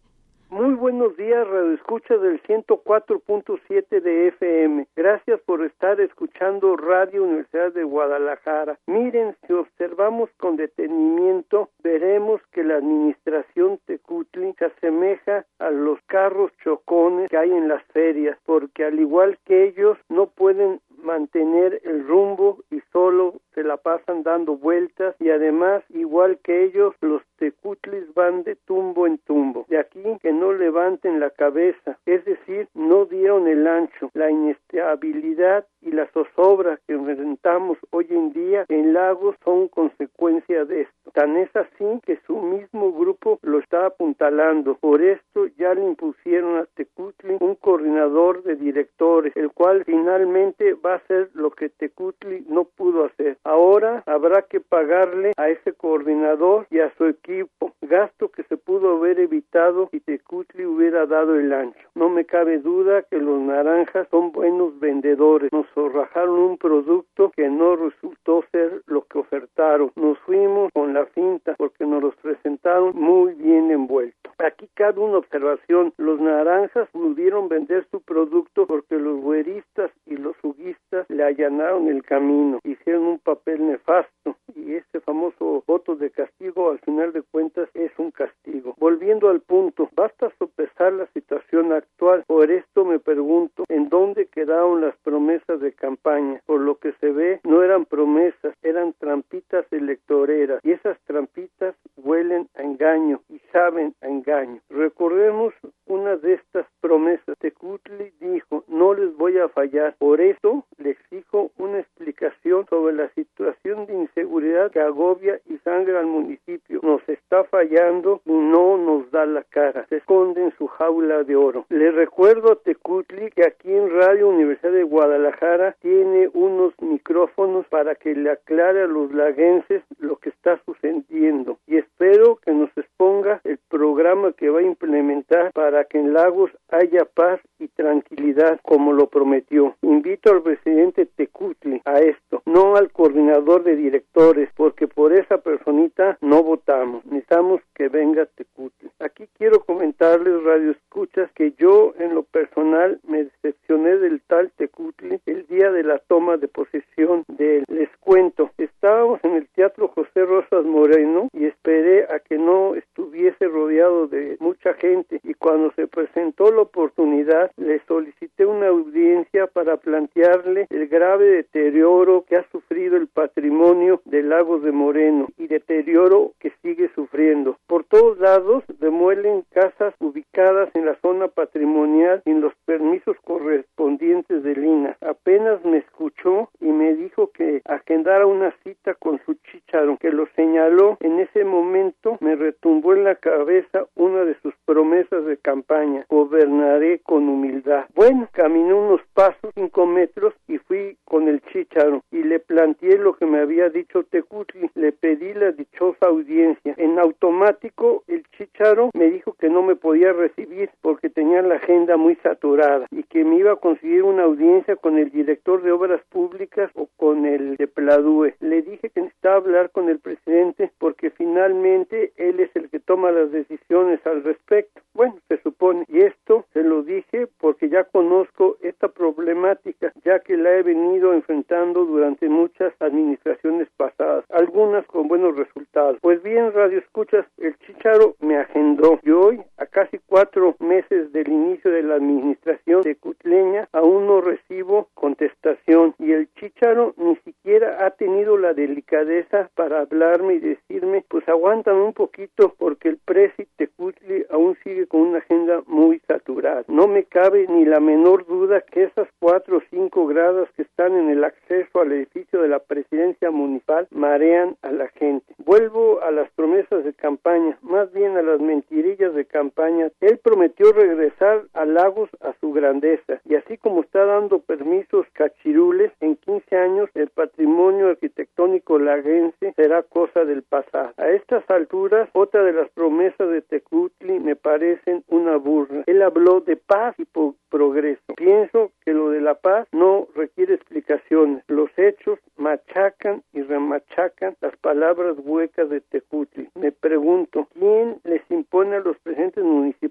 Muy buenos días, Radio Escucha del ciento cuatro punto siete de F M. Gracias por estar escuchando Radio Universidad de Guadalajara. Miren, si observamos con detenimiento, veremos que la administración Tecutli se asemeja a los carros chocones que hay en las ferias, porque al igual que ellos no pueden mantener el rumbo y solo se la pasan dando vueltas, y además, igual que ellos, los tecutlis van de tumbo en tumbo. De aquí que no levanten la cabeza, es decir, no dieron el ancho. La inestabilidad y la zozobra que enfrentamos hoy en día en Lagos son consecuencia de esto. Tan es así que su mismo grupo lo está apuntalando. Por esto ya le impusieron a Tecutli un coordinador de directores, el cual finalmente va a hacer lo que Tecutli no pudo hacer. Ahora habrá que pagarle a ese coordinador y a su equipo, gasto que se pudo haber evitado si Tecutli hubiera dado el ancho. No me cabe duda que los naranjas son buenos vendedores. Nos zorrajaron un producto que no resultó ser lo que ofertaron. Nos fuimos con la finta porque nos los presentaron muy bien envuelto. Aquí cabe una observación: los naranjas pudieron vender su producto porque los güeristas y los juguistas le allanaron el camino, hicieron un papel nefasto, y este famoso voto de castigo al final de cuentas es un castigo. Volviendo al punto, basta sopesar la situación actual. Por esto me pregunto, ¿en dónde quedaron las promesas de campaña? Por lo que se ve, no eran promesas, eran trampitas electoreras, y esas trampitas huelen a engaño y saben a engaño. Recordemos una de estas promesas. Tecutli dijo: no les voy a fallar, por eso le exijo una explicación sobre la situación de inseguridad que agobia y sangra al municipio. Nos está fallando y no nos da la cara, se esconde en su jaula de oro. Le recuerdo a Tecutli que aquí en Radio Universidad de Guadalajara tiene unos micrófonos para que le aclare a los laguenses lo que está sucediendo, y espero que nos exponga el programa que va a implementar para que en Lagos haya paz y tranquilidad como lo prometió. Invito al presidente Tecutli a esto, no al coordinador de directores, porque por esa personita no votamos. Necesitamos que venga Tecutli. Aquí quiero comentarles, radio escuchas, que yo en lo personal me decepcioné del tal Tecutli el día de la toma de posesión de él. Les cuento, estábamos en el Teatro José Rosas Moreno y esperé a que no estuviese rodeado de mucha gente, y cuando se presentó la oportunidad le solicité una audiencia para plantearle el grave deterioro que ha sufrido el patrimonio de Lagos de Moreno, y deterioro que sigue sufriendo. Por todos lados demuelen casas ubicadas en la zona patrimonial sin los permisos correspondientes del I N A. Apenas me escuchó y me dijo que agendara una cita con su chícharo, que lo señaló. En ese momento me retumbó en la cabeza una de sus promesas de campaña: gobernaré con humildad. Bueno, caminé unos pasos, cinco metros, y fui con el chícharo y le planteé lo que me había dicho Tecutli. Le pedí la dichosa audiencia. En automático el chícharo me dijo que no me podía recibir porque tenía la agenda muy saturada, y que me iba a conseguir una audiencia con el director de obras públicas o con el de Pladue. Le dije que necesitaba hablar con el presidente porque finalmente él es el que toma las decisiones al respecto. Bueno, se supone, y esto se lo dije porque ya conozco esta problemática, ya que la he venido enfrentando durante muchas administraciones pasadas, algunas con buenos resultados. Pues bien, radio escuchas, el chícharo me agendó, y hoy, a casi cuatro meses del inicio de la administración tecutleña, aún no recibo contestación, y el chícharo ni siquiera ha tenido la delicadeza para hablarme y decirme: pues aguantan un poquito porque el presi Tecutli aún sigue con una agenda muy saturada. No me cabe ni la menor duda que esas cuatro o cinco gradas que están en el acceso al edificio de la presidencia municipal marean a la gente. Vuelvo a las promesas de campaña, más bien a las mentirillas de campaña. Él prometió regresar a Lagos a su grandeza, y así como está dando permisos cachirules, en quince años el patrimonio arquitectónico laguense será cosa del pasado. A estas alturas, otra de las promesas de Tecutli me parecen una burla. Él habló de paz y po- progreso. Pienso que lo de la paz no requiere explicaciones. Los hechos machacan y remachacan las palabras huecas de Tecutli. Me pregunto, ¿quién les impone a los presidentes municipales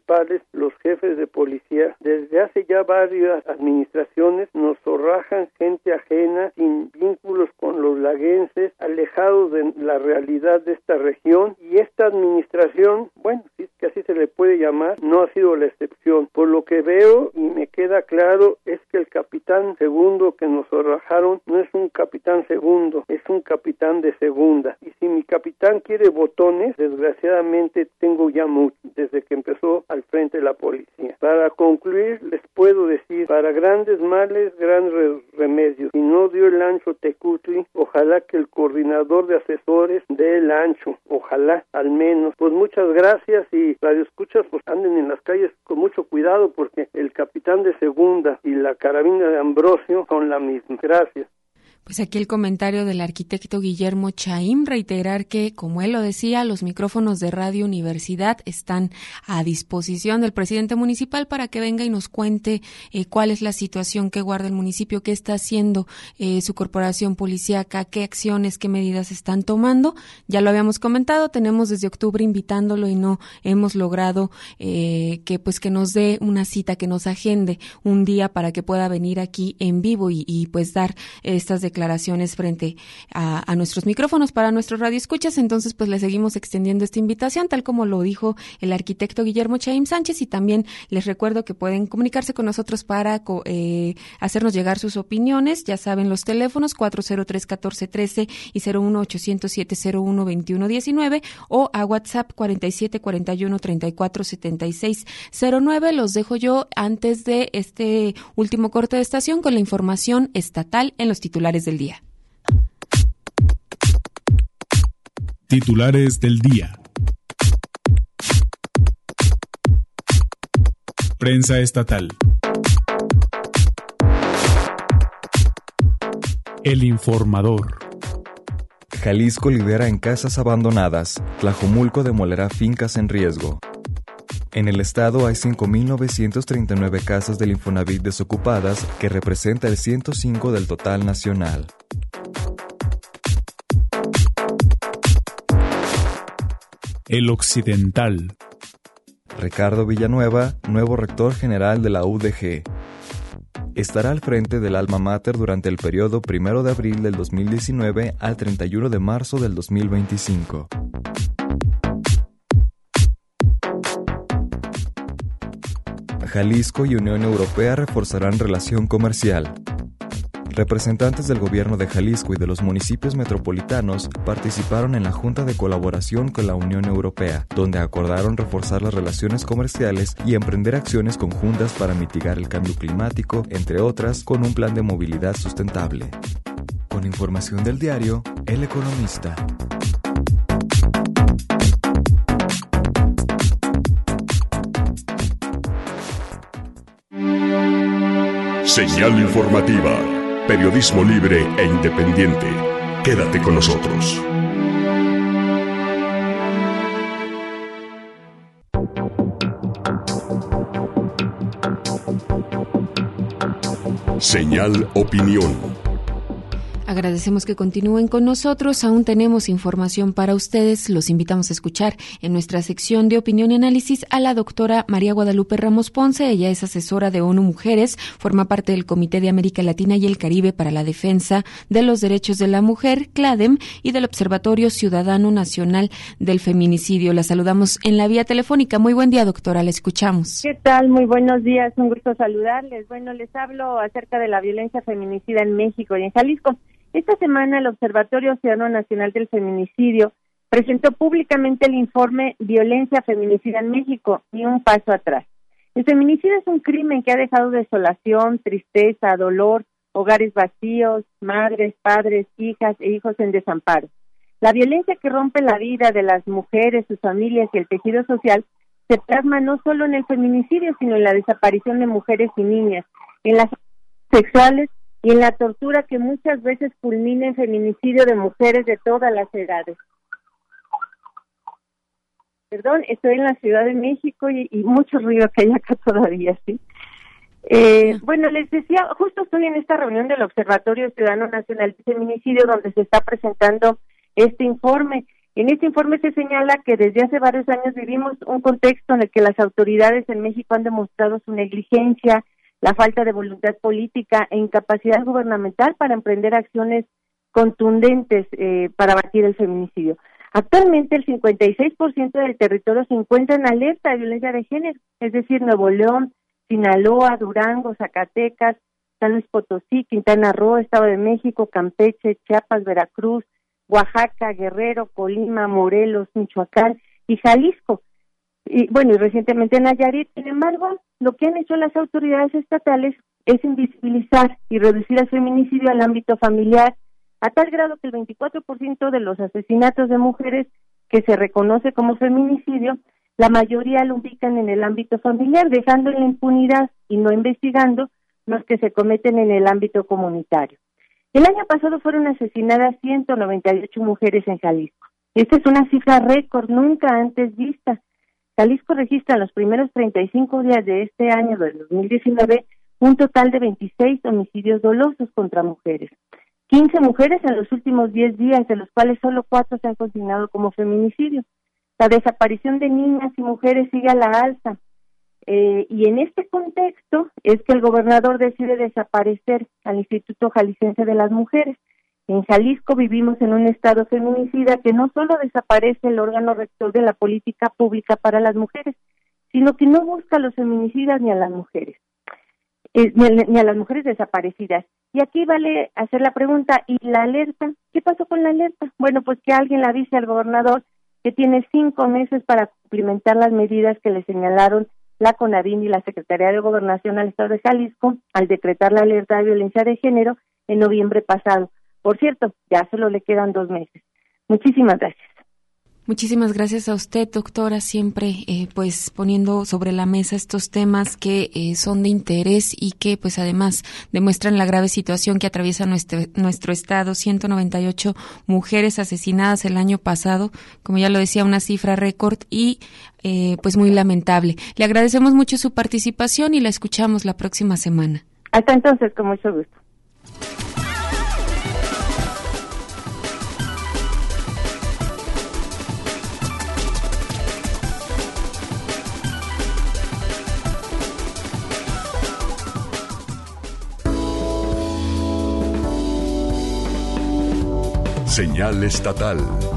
municipales, los jefes de policía, desde hace ya varias administraciones nos zorrajan gente ajena, sin vínculos con los laguenses, alejados de la realidad de esta región, y esta administración, bueno, si es que así se le puede llamar, no ha sido la excepción. Por lo que veo y me queda claro es que el capitán segundo que nos zorrajaron no es un capitán segundo, es un capitán de segunda. Y si mi capitán quiere botones, desgraciadamente tengo ya mucho, desde que empezó al frente de la policía. Para concluir, les puedo decir, para grandes males, grandes re- remedios. Si no dio el ancho Tecutli, ojalá que el coordinador de asesores dé el ancho, ojalá, al menos. Pues muchas gracias, y radioescuchas, pues anden en las calles con mucho cuidado, porque el capitán de segunda y la carabina de Ambrosio son la misma. Gracias. Pues aquí el comentario del arquitecto Guillermo Chaim, reiterar que, como él lo decía, los micrófonos de Radio Universidad están a disposición del presidente municipal para que venga y nos cuente eh, cuál es la situación que guarda el municipio, qué está haciendo eh, su corporación policíaca, qué acciones, qué medidas están tomando. Ya lo habíamos comentado, tenemos desde octubre invitándolo y no hemos logrado eh, que pues que nos dé una cita, que nos agende un día para que pueda venir aquí en vivo y, y pues dar estas declaraciones declaraciones frente a, a nuestros micrófonos para nuestros radioescuchas. Entonces pues le seguimos extendiendo esta invitación, tal como lo dijo el arquitecto Guillermo Chaim Sánchez, y también les recuerdo que pueden comunicarse con nosotros para eh, hacernos llegar sus opiniones. Ya saben los teléfonos cuatro cero tres, catorce trece y cero uno ochocientos siete cero uno veintiuno diecinueve o a WhatsApp cuarenta y siete cuarenta y uno treinta y cuatro setenta y seis cero nueve. Los dejo yo antes de este último corte de estación con la información estatal en los titulares del día. Titulares del día. Prensa estatal. El Informador. Jalisco lidera en casas abandonadas. Tlajomulco demolerá fincas en riesgo. En el estado hay cinco mil novecientas treinta y nueve casas del Infonavit desocupadas, que representa el ciento cinco del total nacional. El Occidental. Ricardo Villanueva, nuevo rector general de la U D G. Estará al frente del alma mater durante el periodo primero de abril del dos mil diecinueve al treinta y uno de marzo del dos mil veinticinco. Jalisco y Unión Europea reforzarán relación comercial. Representantes del gobierno de Jalisco y de los municipios metropolitanos participaron en la Junta de Colaboración con la Unión Europea, donde acordaron reforzar las relaciones comerciales y emprender acciones conjuntas para mitigar el cambio climático, entre otras, con un plan de movilidad sustentable. Con información del diario El Economista. Señal informativa. Periodismo libre e independiente. Quédate con nosotros. Señal Opinión. Agradecemos que continúen con nosotros. Aún tenemos información para ustedes. Los invitamos a escuchar en nuestra sección de opinión y análisis a la doctora María Guadalupe Ramos Ponce. Ella es asesora de ONU Mujeres, forma parte del Comité de América Latina y el Caribe para la Defensa de los Derechos de la Mujer, CLADEM, y del Observatorio Ciudadano Nacional del Feminicidio. La saludamos en la vía telefónica. Muy buen día, doctora. La escuchamos. ¿Qué tal? Muy buenos días. Un gusto saludarles. Bueno, les hablo acerca de la violencia feminicida en México y en Jalisco. Esta semana el Observatorio Ciudadano Nacional del Feminicidio presentó públicamente el informe Violencia Feminicida en México, ni un paso atrás. El feminicidio es un crimen que ha dejado desolación, tristeza, dolor, hogares vacíos, madres, padres, hijas e hijos en desamparo. La violencia que rompe la vida de las mujeres, sus familias y el tejido social se plasma no solo en el feminicidio, sino en la desaparición de mujeres y niñas, en las sexuales y en la tortura que muchas veces culmina en feminicidio de mujeres de todas las edades. Perdón, estoy en la Ciudad de México y, y mucho ruido que hay acá todavía, ¿sí? Eh, bueno, les decía, justo estoy en esta reunión del Observatorio Ciudadano Nacional de Feminicidio donde se está presentando este informe. En este informe se señala que desde hace varios años vivimos un contexto en el que las autoridades en México han demostrado su negligencia, la falta de voluntad política e incapacidad gubernamental para emprender acciones contundentes eh, para abatir el feminicidio. Actualmente el cincuenta y seis por ciento del territorio se encuentra en alerta de violencia de género, es decir, Nuevo León, Sinaloa, Durango, Zacatecas, San Luis Potosí, Quintana Roo, Estado de México, Campeche, Chiapas, Veracruz, Oaxaca, Guerrero, Colima, Morelos, Michoacán y Jalisco. Y bueno, y recientemente en Nayarit. Sin embargo, lo que han hecho las autoridades estatales es invisibilizar y reducir el feminicidio al ámbito familiar, a tal grado que el veinticuatro por ciento de los asesinatos de mujeres que se reconoce como feminicidio, la mayoría lo ubican en el ámbito familiar, dejando en la impunidad y no investigando los que se cometen en el ámbito comunitario. El año pasado fueron asesinadas ciento noventa y ocho mujeres en Jalisco. Esta es una cifra récord nunca antes vista. Jalisco registra en los primeros treinta y cinco días de este año, del dos mil diecinueve, un total de veintiséis homicidios dolosos contra mujeres. quince mujeres en los últimos diez días, de los cuales solo cuatro se han consignado como feminicidio. La desaparición de niñas y mujeres sigue a la alza. Eh, y en este contexto es que el gobernador decide desaparecer al Instituto Jalisciense de las Mujeres. En Jalisco vivimos en un estado feminicida que no solo desaparece el órgano rector de la política pública para las mujeres, sino que no busca a los feminicidas ni a las mujeres, eh, ni, a, ni a las mujeres desaparecidas. Y aquí vale hacer la pregunta, ¿y la alerta? ¿Qué pasó con la alerta? Bueno, pues que alguien le avise al gobernador que tiene cinco meses para cumplimentar las medidas que le señalaron la CONAVIM y la Secretaría de Gobernación al Estado de Jalisco al decretar la alerta de violencia de género en noviembre pasado. Por cierto, ya solo le quedan dos meses. Muchísimas gracias. Muchísimas gracias a usted, doctora, siempre eh, pues poniendo sobre la mesa estos temas que eh, son de interés y que pues además demuestran la grave situación que atraviesa nuestro nuestro estado. ciento noventa y ocho mujeres asesinadas el año pasado, como ya lo decía, una cifra récord y eh, pues muy lamentable. Le agradecemos mucho su participación y la escuchamos la próxima semana. Hasta entonces, con mucho gusto. Señal estatal.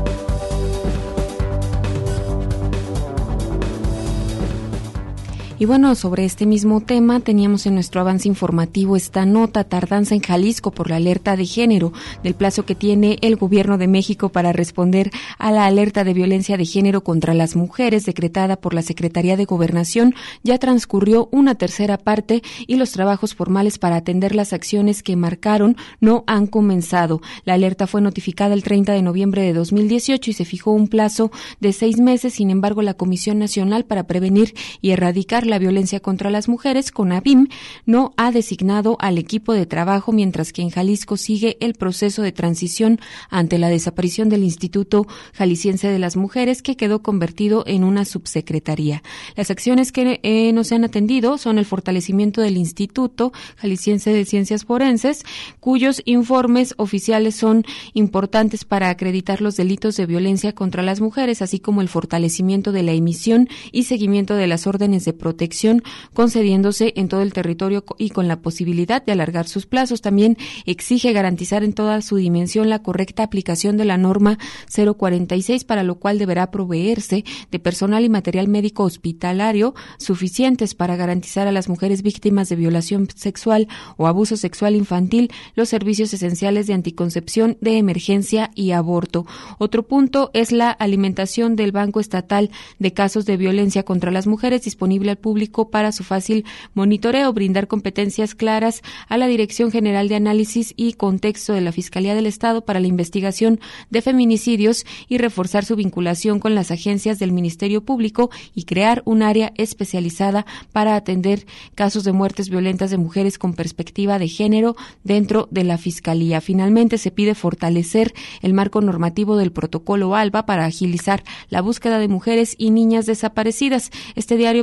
Y bueno, sobre este mismo tema teníamos en nuestro avance informativo esta nota: tardanza en Jalisco por la alerta de género. Del plazo que tiene el Gobierno de México para responder a la alerta de violencia de género contra las mujeres decretada por la Secretaría de Gobernación, ya transcurrió una tercera parte y los trabajos formales para atender las acciones que marcaron no han comenzado. La alerta fue notificada el treinta de noviembre de dos mil dieciocho y se fijó un plazo de seis meses. Sin embargo, la Comisión Nacional para Prevenir y Erradicar la Violencia contra las Mujeres, CONAVIM, no ha designado al equipo de trabajo, mientras que en Jalisco sigue el proceso de transición ante la desaparición del Instituto Jalisciense de las Mujeres, que quedó convertido en una subsecretaría. Las acciones que eh, no se han atendido son el fortalecimiento del Instituto Jalisciense de Ciencias Forenses, cuyos informes oficiales son importantes para acreditar los delitos de violencia contra las mujeres, así como el fortalecimiento de la emisión y seguimiento de las órdenes de protección concediéndose en todo el territorio y con la posibilidad de alargar sus plazos. También exige garantizar en toda su dimensión la correcta aplicación de la norma cero cuarenta y seis, para lo cual deberá proveerse de personal y material médico hospitalario suficientes para garantizar a las mujeres víctimas de violación sexual o abuso sexual infantil los servicios esenciales de anticoncepción, de emergencia y aborto. Otro punto es la alimentación del Banco Estatal de Casos de Violencia contra las Mujeres, disponible al público para su fácil monitoreo, brindar competencias claras a la Dirección General de Análisis y Contexto de la Fiscalía del Estado para la investigación de feminicidios y reforzar su vinculación con las agencias del Ministerio Público y crear un área especializada para atender casos de muertes violentas de mujeres con perspectiva de género dentro de la Fiscalía. Finalmente, se pide fortalecer el marco normativo del Protocolo ALBA para agilizar la búsqueda de mujeres y niñas desaparecidas. Este diario pidió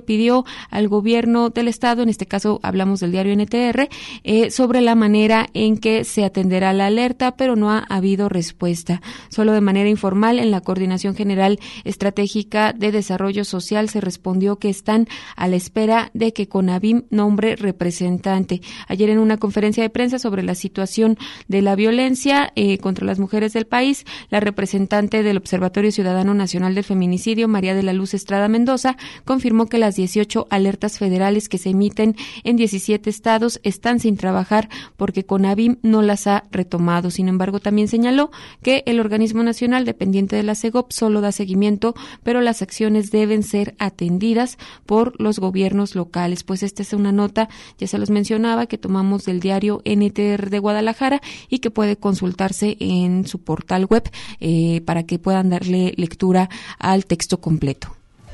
al gobierno del estado, en este caso hablamos del diario N T R, eh, sobre la manera en que se atenderá la alerta, pero no ha habido respuesta. Solo de manera informal en la Coordinación General Estratégica de Desarrollo Social se respondió que están a la espera de que CONAVIM nombre representante. Ayer en una conferencia de prensa sobre la situación de la violencia eh, contra las mujeres del país, la representante del Observatorio Ciudadano Nacional del Feminicidio, María de la Luz Estrada Mendoza, confirmó que las dieciocho alertas federales que se emiten en diecisiete estados están sin trabajar porque CONAVIM no las ha retomado. Sin embargo, también señaló que el organismo nacional dependiente de la SEGOP solo da seguimiento, pero las acciones deben ser atendidas por los gobiernos locales. Pues esta es una nota, ya se los mencionaba, que tomamos del diario N T R de Guadalajara y que puede consultarse en su portal web eh, para que puedan darle lectura al texto completo.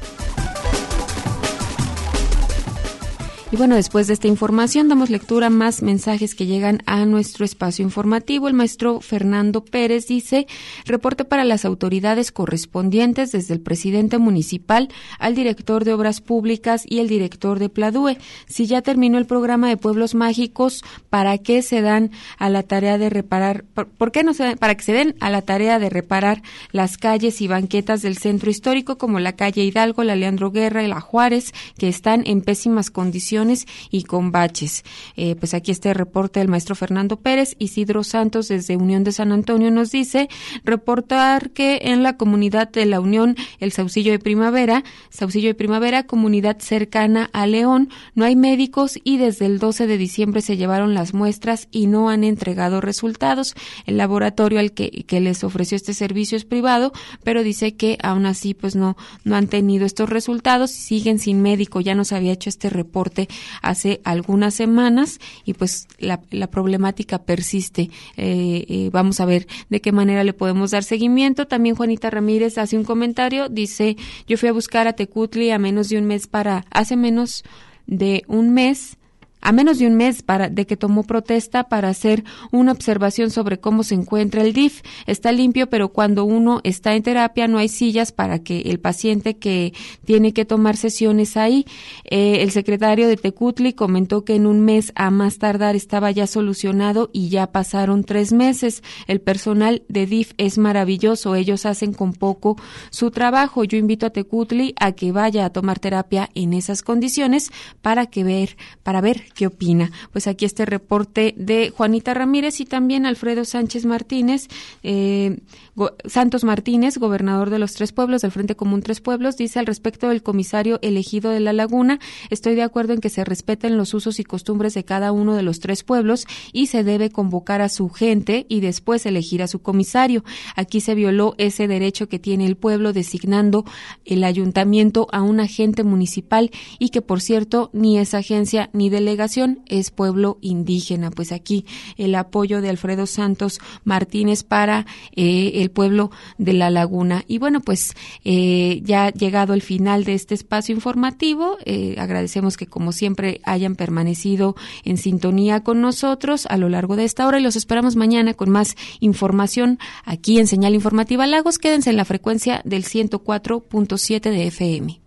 Y bueno, después de esta información damos lectura a más mensajes que llegan a nuestro espacio informativo. El maestro Fernando Pérez dice: reporte para las autoridades correspondientes desde el presidente municipal al director de Obras Públicas y el director de Pladue. Si ya terminó el programa de Pueblos Mágicos, ¿para qué se dan a la tarea de reparar? ¿Por, por qué no se para que se den a la tarea de reparar las calles y banquetas del centro histórico como la calle Hidalgo, la Leandro Guerra y la Juárez, que están en pésimas condiciones y con baches? Eh, pues aquí este reporte del maestro Fernando Pérez. Isidro Santos desde Unión de San Antonio nos dice: reportar que en la comunidad de la Unión, el Saucillo de Primavera, Saucillo de Primavera, comunidad cercana a León, no hay médicos y desde el doce de diciembre se llevaron las muestras y no han entregado resultados. El laboratorio al que, que les ofreció este servicio es privado, pero dice que aún así pues no, no han tenido estos resultados y siguen sin médico. Ya nos había hecho este reporte hace algunas semanas y pues la, la problemática persiste. Eh, eh, vamos a ver de qué manera le podemos dar seguimiento. También Juanita Ramírez hace un comentario, dice: yo fui a buscar a Tecutli a menos de un mes para, hace menos de un mes a menos de un mes para, de que tomó protesta para hacer una observación sobre cómo se encuentra el D I F. Está limpio, pero cuando uno está en terapia no hay sillas para que el paciente que tiene que tomar sesiones ahí. Eh, el secretario de Tecutli comentó que en un mes a más tardar estaba ya solucionado y ya pasaron tres meses. El personal de D I F es maravilloso, ellos hacen con poco su trabajo. Yo invito a Tecutli a que vaya a tomar terapia en esas condiciones para que ver, para ver qué opina. Pues aquí este reporte de Juanita Ramírez y también Alfredo Sánchez Martínez, eh, Go- Santos Martínez, gobernador de los Tres Pueblos, del Frente Común Tres Pueblos, dice al respecto del comisario elegido de La Laguna: estoy de acuerdo en que se respeten los usos y costumbres de cada uno de los tres pueblos y se debe convocar a su gente y después elegir a su comisario. Aquí se violó ese derecho que tiene el pueblo designando el ayuntamiento a un agente municipal y que, por cierto, ni es agencia ni delegación, es pueblo indígena. Pues aquí el apoyo de Alfredo Santos Martínez para eh, el pueblo de La Laguna. Y bueno, pues eh, ya llegado el final de este espacio informativo, eh, agradecemos que como siempre hayan permanecido en sintonía con nosotros a lo largo de esta hora y los esperamos mañana con más información aquí en Señal Informativa Lagos. Quédense en la frecuencia del ciento cuatro punto siete de F M.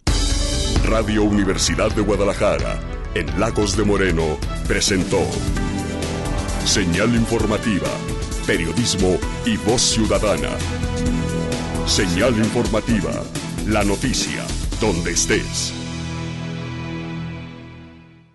Radio Universidad de Guadalajara, en Lagos de Moreno, presentó Señal Informativa, periodismo y voz ciudadana. Señal Informativa, la noticia, donde estés.